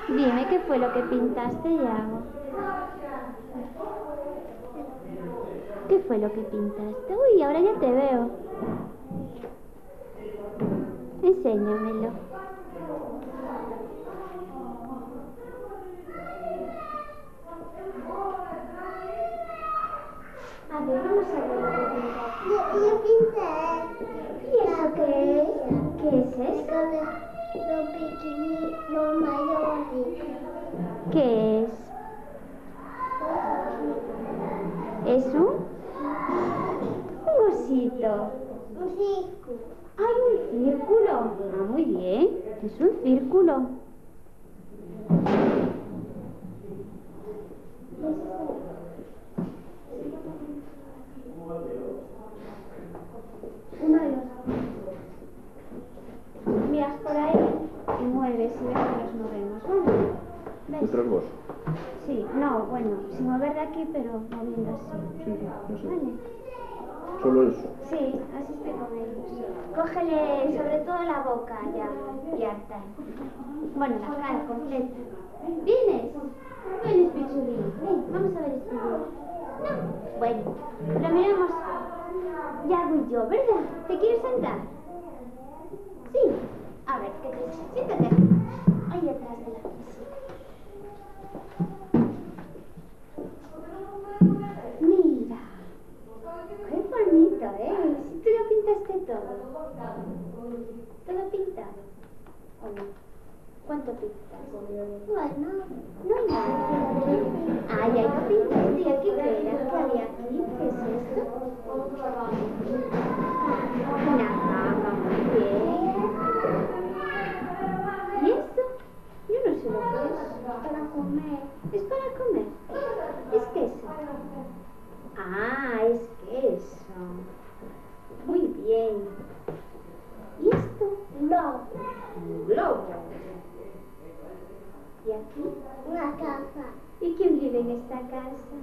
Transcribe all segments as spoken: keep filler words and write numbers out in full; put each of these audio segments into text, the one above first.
Dime, ¿qué fue lo que pintaste, Yago? ¿Qué fue lo que pintaste? Uy, ahora ya te veo. Enséñamelo. A ver, vamos a ver lo que pintaste. Yo, yo pinté. ¿Y eso qué es? ¿Qué es eso? Los pequeñitos, los mayores. ¿Qué es? ¿Es un? Un osito. Un círculo. ¡Ay, un círculo! Ah, muy bien. Es un círculo. Uno de los... Miras por ahí y mueves y ves que nos movemos, ¿vale? ¿Ves? ¿Detrás vos? Sí, no, bueno, sin mover de aquí, pero moviendo así. Sí, no sé. ¿Vale? ¿Solo eso? Sí, así estoy con ellos. Cógele sobre todo la boca, ya, ya está. Bueno, la cara completa. ¿Vienes? Vienes, Pichulín. Ven, vamos a ver este video. No. Bueno, lo miramos Yago y yo, ¿verdad? ¿Te quieres sentar? Sí. A ver, ¿qué te dice? Siéntate. Ahí detrás de la mesa. Mira. Qué bonito, ¿eh? Si tú lo pintaste todo. ¿Todo pintado? ¿O no? ¿Cuánto pintas? Bueno, No hay nada. Ay, ay, no pintaste. ¿Y aquí qué era? ¿Qué había aquí? ¿Qué es esto? Una cama, muy bien. ¿Y esto? Yo no sé lo que es. para comer. ¿Es para comer? ¿Es queso? Ah, es queso. Muy bien. ¿Y esto? No, Un globo. ¿Y aquí? una casa. ¿Y quién vive en esta casa?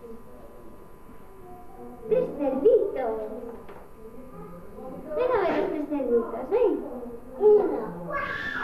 Tres cerditos. Ven a ver los tres cerditos, ven. Uno.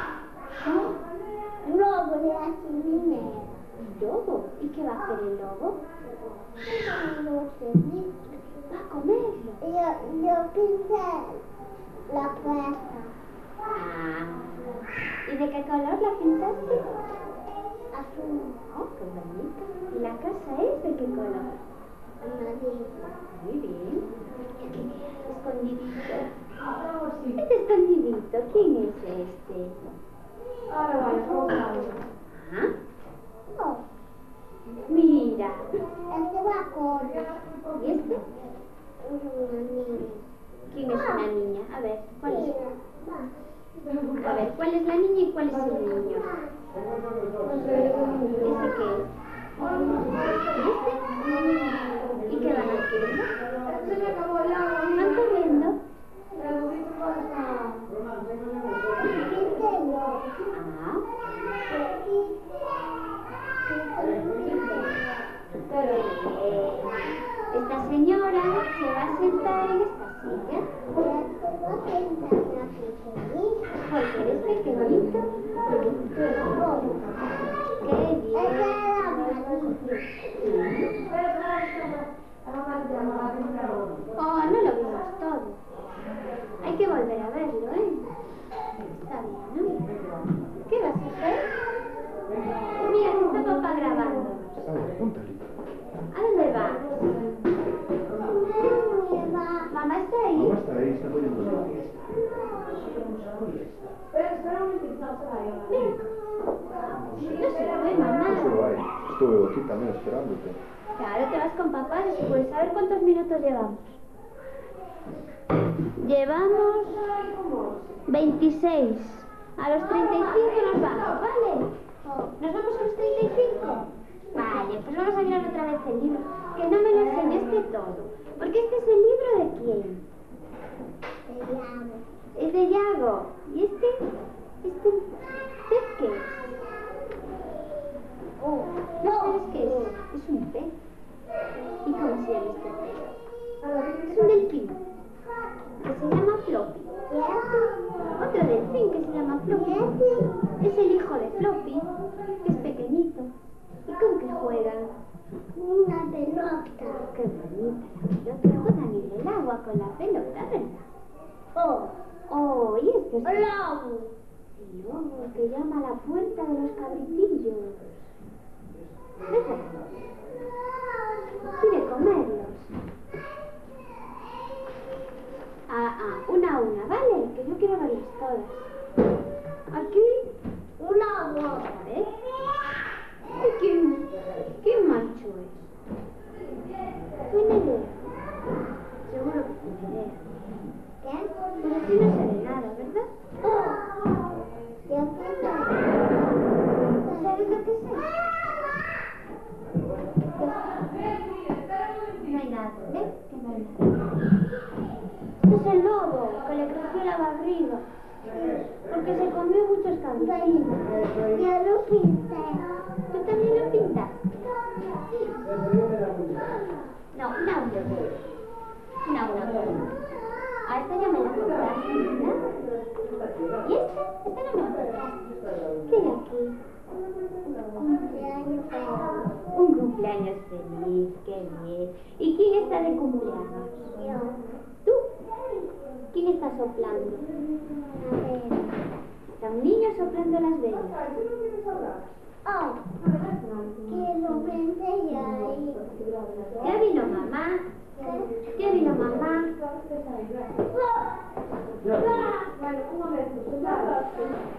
Lobo de la chimenea. ¿Un lobo? ¿Y qué va a hacer el lobo? Los cerditos. Va a comerlo. Yo, yo pinté la puerta Ah. ¿Y de qué color la pintaste? azul, Oh, qué bonita. ¿Y la casa es de qué color? amarillo. Muy bien. ¿Y aquí qué hay escondidito? Este escondidito, ¿quién es este? Ah. No, Mira. este va a correr. ¿Y este? Es una niña. ¿Quién es una niña? A ver, ¿cuál es? Mira. A ver, ¿cuál es la niña y cuál es el niño? ¿Ese qué es? ¿Y este? ¿Y qué van haciendo? ¿Van corriendo? Pinté yo. Ah. Eh, esta señora se va a sentar en esta silla porque eres pequeñito. Qué bien. Oh, no lo vimos todo. Hay que volver a verlo, ¿eh? Está bien, ¿no? ¿Qué vas a hacer? Mira, que está papá grabando. A ver, apúntale. ¿A dónde vas? Mamá está ahí. Mamá está ahí, está poniendo la fiesta. Ven. No se lo ve, mamá. No se va ahí. Estuve aquí también esperándote. Claro, te vas con papá después. A ver cuántos minutos llevamos. Llevamos veintiséis. A los treinta y cinco nos vamos, ¿vale? ¿Nos vamos a los treinta y cinco? Vale, pues vamos a mirar otra vez el libro. Que no me lo enseñaste todo. Porque este es el libro de quién. Es de Yago. ¿Y este? ¿Este? ¿Pez qué es? Oh, ¿no sabes qué es? Es un pez. ¿Y cómo se llama este pez? Es un delfín. Que se llama Floppy. Otro delfín que se llama Floppy. Es el hijo de Floppy. Sí, es pequeñito. ¿Y con qué juegan? Una pelota. Qué bonita la pelota. Juegan en el agua con la pelota, ¿verdad? Oh, Oh, y este es el lobo. lobo que llama a la puerta de los cabritillos. ¿Verdad? Quiere comerlos. Ah, ah, una a una, ¿vale? Que yo quiero verlas todas. Aquí, Un lobo. a ver. Ay, qué, qué macho es. Tiene idea. Seguro que tiene idea. ¿Qué? Pero aquí no se ve nada, ¿verdad? Oh. ¿Ya qué tal? ¿Sabes lo que es? No hay nada, ¿ves? Que no hay nada. Este es el lobo, que le creció la barriga. Porque se comió muchos cabritos. Ya lo pinté. ¿Tú también lo pintaste? No, una una. Una una. A esta ya me la compraste, ¿verdad? ¿Y esta? Esta no me la compraste. ¿Qué hay aquí? Cumpleaños feliz. Un cumpleaños feliz, qué bien. ¿Y quién está de cumpleaños? Yo. ¿Tú? ¿Quién está soplando? Una vez. Está un niño soplando las velas. Oh. Que lo pinté ya ahí. ¿Ya vino mamá? ¿Qué? ¿Ya vino mamá? Ah. Ah.